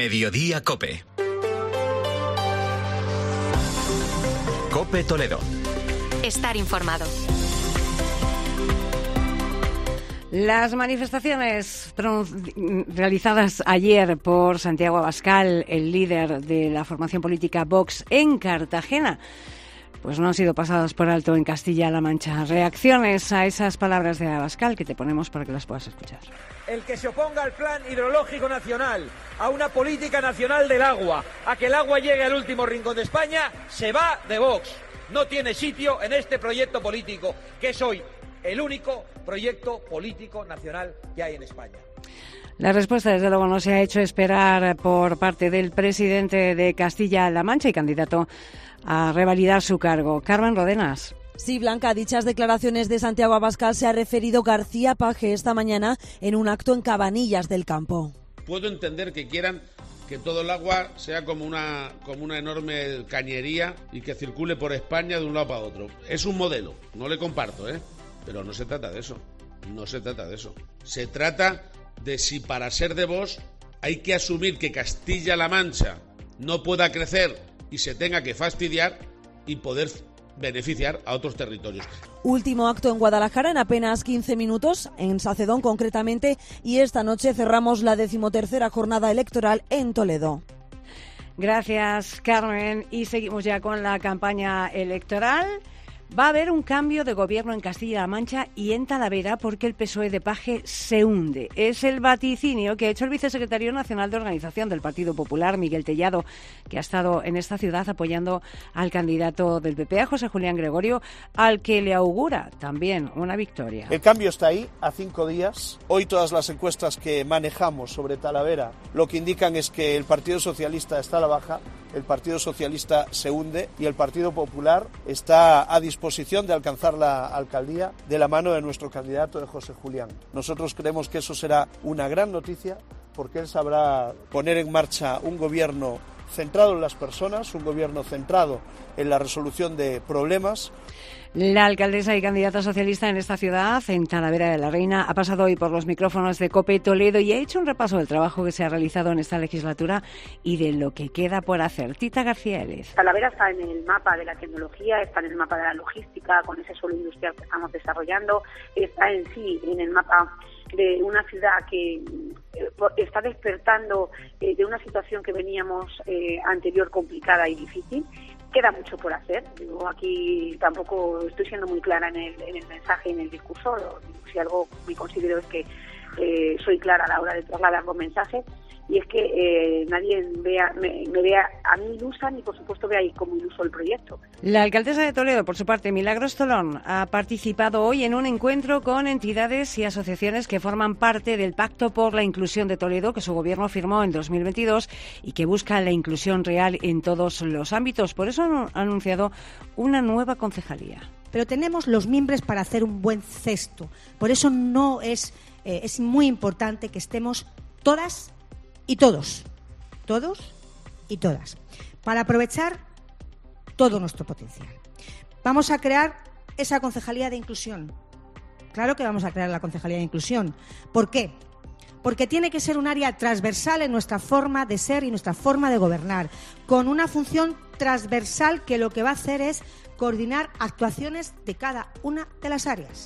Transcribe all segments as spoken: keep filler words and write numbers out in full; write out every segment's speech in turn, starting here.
Mediodía COPE. COPE Toledo. Estar informado. Las manifestaciones realizadas ayer por Santiago Abascal, el líder de la formación política Vox en Cartagena, pues no han sido pasadas por alto en Castilla-La Mancha. Reacciones a esas palabras de Abascal que te ponemos para que las puedas escuchar. El que se oponga al plan hidrológico nacional, a una política nacional del agua, a que el agua llegue al último rincón de España, se va de Vox. No tiene sitio en este proyecto político, que es hoy el único proyecto político nacional que hay en España. La respuesta, desde luego, no se ha hecho esperar por parte del presidente de Castilla-La Mancha y candidato a revalidar su cargo. Carmen Rodenas. Sí, Blanca, a dichas declaraciones de Santiago Abascal se ha referido García Paje esta mañana en un acto en Cabanillas del Campo. Puedo entender que quieran que todo el agua sea como una, como una enorme cañería y que circule por España de un lado para otro. Es un modelo, no le comparto, ¿eh? Pero no se trata de eso, no se trata de eso. Se trata de si para ser de Vox hay que asumir que Castilla-La Mancha no pueda crecer y se tenga que fastidiar y poder beneficiar a otros territorios. Último acto en Guadalajara en apenas quince minutos, en Sacedón concretamente, y esta noche cerramos la decimotercera jornada electoral en Toledo. Gracias, Carmen. Y seguimos ya con la campaña electoral. Va a haber un cambio de gobierno en Castilla-La Mancha y en Talavera porque el P S O E de Paje se hunde. Es el vaticinio que ha hecho el vicesecretario nacional de organización del Partido Popular, Miguel Tellado, que ha estado en esta ciudad apoyando al candidato del P P, a José Julián Gregorio, al que le augura también una victoria. El cambio está ahí, a cinco días. Hoy todas las encuestas que manejamos sobre Talavera lo que indican es que el Partido Socialista está a la baja, el Partido Socialista se hunde y el Partido Popular está a disposición de alcanzar la alcaldía de la mano de nuestro candidato, de José Julián. Nosotros creemos que eso será una gran noticia porque él sabrá poner en marcha un gobierno centrado en las personas, un gobierno centrado en la resolución de problemas. La alcaldesa y candidata socialista en esta ciudad, en Talavera de la Reina, ha pasado hoy por los micrófonos de COPE Toledo y ha hecho un repaso del trabajo que se ha realizado en esta legislatura y de lo que queda por hacer. Tita García Élez. Talavera está en el mapa de la tecnología, está en el mapa de la logística, con ese suelo industrial que estamos desarrollando, está en sí en el mapa de una ciudad que está despertando eh, de una situación que veníamos eh, anterior complicada y difícil. Queda mucho por hacer. Yo aquí tampoco estoy siendo muy clara en el, en el mensaje y en el discurso. Si algo me considero es que eh, soy clara a la hora de trasladar los mensajes, y es que eh, nadie vea, me, me vea a mí ilusa ni por supuesto vea ahí como iluso el proyecto. La alcaldesa de Toledo, por su parte, Milagros Tolón, ha participado hoy en un encuentro con entidades y asociaciones que forman parte del Pacto por la Inclusión de Toledo, que su gobierno firmó en dos mil veintidós y que busca la inclusión real en todos los ámbitos. Por eso han anunciado una nueva concejalía. Pero tenemos los mimbres para hacer un buen cesto. Por eso no es, eh, es muy importante que estemos todas y todos, todos y todas, para aprovechar todo nuestro potencial. Vamos a crear esa concejalía de inclusión. Claro que vamos a crear la concejalía de inclusión. ¿Por qué? Porque tiene que ser un área transversal en nuestra forma de ser y nuestra forma de gobernar, con una función transversal que lo que va a hacer es coordinar actuaciones de cada una de las áreas.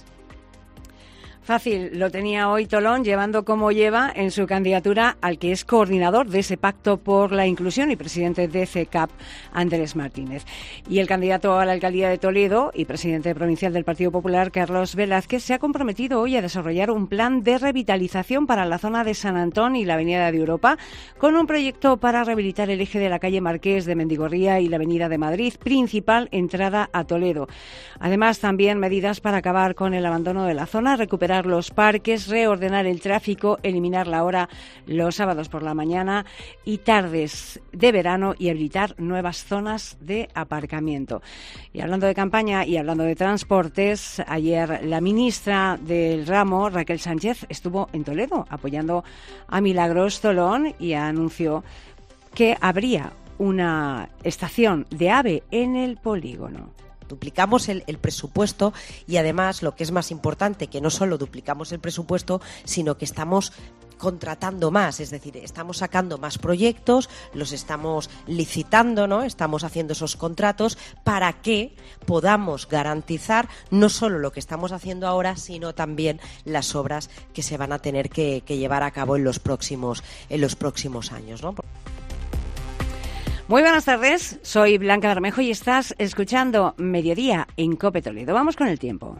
Fácil, lo tenía hoy Tolón, llevando como lleva en su candidatura al que es coordinador de ese Pacto por la Inclusión y presidente de C E C A P, Andrés Martínez. Y el candidato a la alcaldía de Toledo y presidente provincial del Partido Popular, Carlos Velázquez, se ha comprometido hoy a desarrollar un plan de revitalización para la zona de San Antón y la Avenida de Europa, con un proyecto para rehabilitar el eje de la calle Marqués de Mendigorría y la Avenida de Madrid, principal entrada a Toledo. Además, también medidas para acabar con el abandono de la zona, recuperar los parques, reordenar el tráfico, eliminar la hora los sábados por la mañana y tardes de verano y habilitar nuevas zonas de aparcamiento. Y hablando de campaña y hablando de transportes, ayer la ministra del ramo, Raquel Sánchez, estuvo en Toledo apoyando a Milagros Tolón y anunció que habría una estación de AVE en el polígono. Duplicamos el, el presupuesto y además, lo que es más importante, que no solo duplicamos el presupuesto, sino que estamos contratando más, es decir, estamos sacando más proyectos, los estamos licitando, ¿no? Estamos haciendo esos contratos para que podamos garantizar no solo lo que estamos haciendo ahora, sino también las obras que se van a tener que, que llevar a cabo en los próximos, en los próximos años, ¿no? Muy buenas tardes, soy Blanca Bermejo y estás escuchando Mediodía en COPE Toledo. Vamos con el tiempo.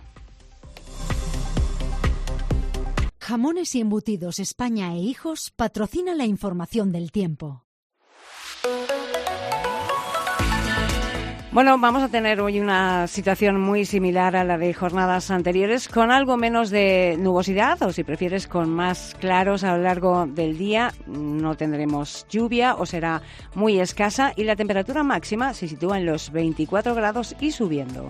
Jamones y Embutidos España e Hijos patrocina la información del tiempo. Bueno, vamos a tener hoy una situación muy similar a la de jornadas anteriores, con algo menos de nubosidad, o si prefieres con más claros a lo largo del día. No tendremos lluvia o será muy escasa y la temperatura máxima se sitúa en los veinticuatro grados y subiendo.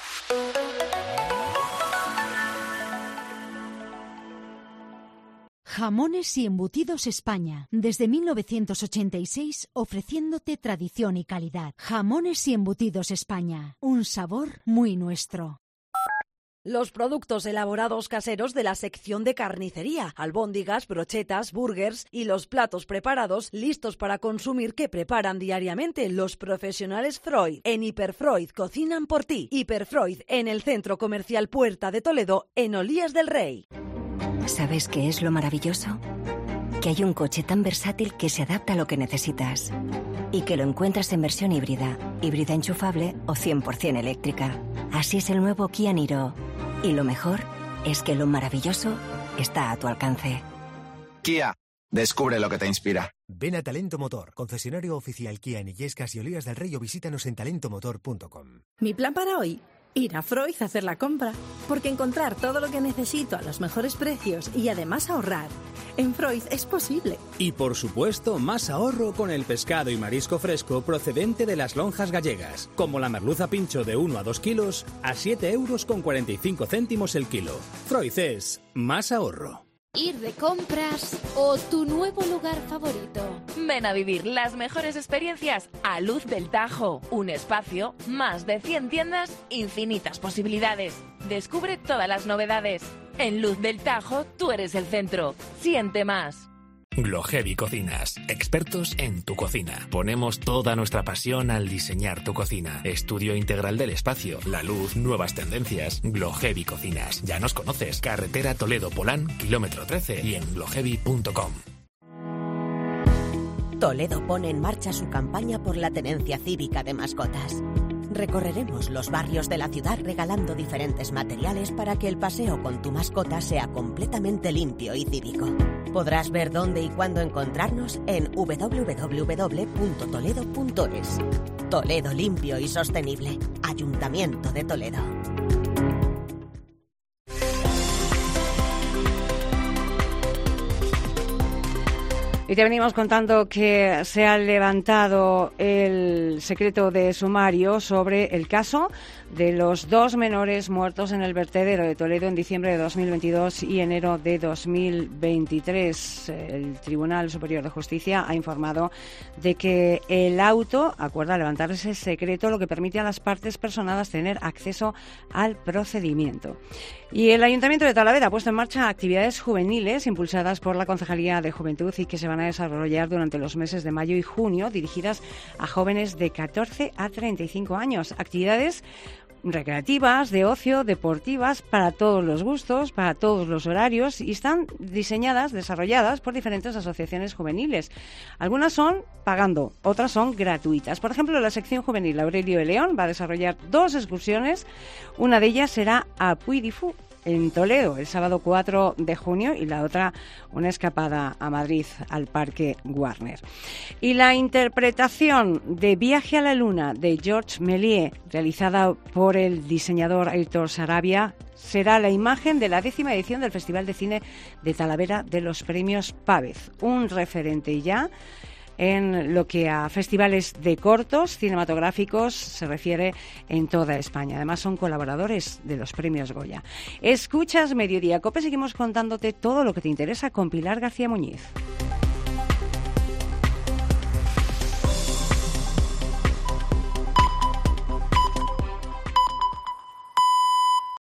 Jamones y Embutidos España, desde mil novecientos ochenta y seis ofreciéndote tradición y calidad. Jamones y Embutidos España, un sabor muy nuestro. Los productos elaborados caseros de la sección de carnicería, albóndigas, brochetas, burgers y los platos preparados listos para consumir que preparan diariamente los profesionales Freud. En Hiperfreud cocinan por ti. Hiperfreud en el Centro Comercial Puerta de Toledo, en Olías del Rey. ¿Sabes qué es lo maravilloso? Que hay un coche tan versátil que se adapta a lo que necesitas y que lo encuentras en versión híbrida, híbrida enchufable o cien por ciento eléctrica. Así es el nuevo Kia Niro. Y lo mejor es que lo maravilloso está a tu alcance. Kia, descubre lo que te inspira. Ven a Talento Motor, concesionario oficial Kia en Illescas y Olías del Rey, o visítanos en talento motor punto com. Mi plan para hoy: ir a Freud a hacer la compra, porque encontrar todo lo que necesito a los mejores precios y además ahorrar en Freud es posible. Y por supuesto, más ahorro con el pescado y marisco fresco procedente de las lonjas gallegas, como la merluza pincho de uno a dos kilos a siete euros con cuarenta y cinco céntimos el kilo. Freud es más ahorro. Ir de compras o tu nuevo lugar favorito. Ven a vivir las mejores experiencias a Luz del Tajo. Un espacio, más de cien tiendas, infinitas posibilidades. Descubre todas las novedades. En Luz del Tajo, tú eres el centro. Siente más. Glohevi Cocinas, expertos en tu cocina. Ponemos toda nuestra pasión al diseñar tu cocina. Estudio integral del espacio, la luz, nuevas tendencias. Glohevi Cocinas. Ya nos conoces. Carretera Toledo-Polán, kilómetro trece y en glohevi punto com. Toledo pone en marcha su campaña por la tenencia cívica de mascotas. Recorreremos los barrios de la ciudad regalando diferentes materiales para que el paseo con tu mascota sea completamente limpio y cívico. Podrás ver dónde y cuándo encontrarnos en doble u doble u doble u punto toledo punto es. Toledo limpio y sostenible. Ayuntamiento de Toledo. Y te venimos contando que se ha levantado el secreto de sumario sobre el caso de los dos menores muertos en el vertedero de Toledo en diciembre de dos mil veintidós y enero de dos mil veintitrés. El Tribunal Superior de Justicia ha informado de que el auto acuerda levantar ese secreto, lo que permite a las partes personadas tener acceso al procedimiento. Y el Ayuntamiento de Talavera ha puesto en marcha actividades juveniles impulsadas por la Concejalía de Juventud y que se van a desarrollar durante los meses de mayo y junio, dirigidas a jóvenes de catorce a treinta y cinco años. Actividades recreativas, de ocio, deportivas, para todos los gustos, para todos los horarios, y están diseñadas, desarrolladas por diferentes asociaciones juveniles. Algunas son pagando, otras son gratuitas. Por ejemplo, la sección juvenil Aurelio de León va a desarrollar dos excursiones. Una de ellas será a Puy di Fou, en Toledo, el sábado cuatro de junio, y la otra una escapada a Madrid, al Parque Warner. Y la interpretación de Viaje a la Luna de Georges Méliès, realizada por el diseñador Aitor Sarabia, será la imagen de la décima edición del Festival de Cine de Talavera de los Premios Pávez, un referente ya en lo que a festivales de cortos cinematográficos se refiere en toda España. Además, son colaboradores de los Premios Goya. Escuchas Mediodía Cope, seguimos contándote todo lo que te interesa con Pilar García Muñiz.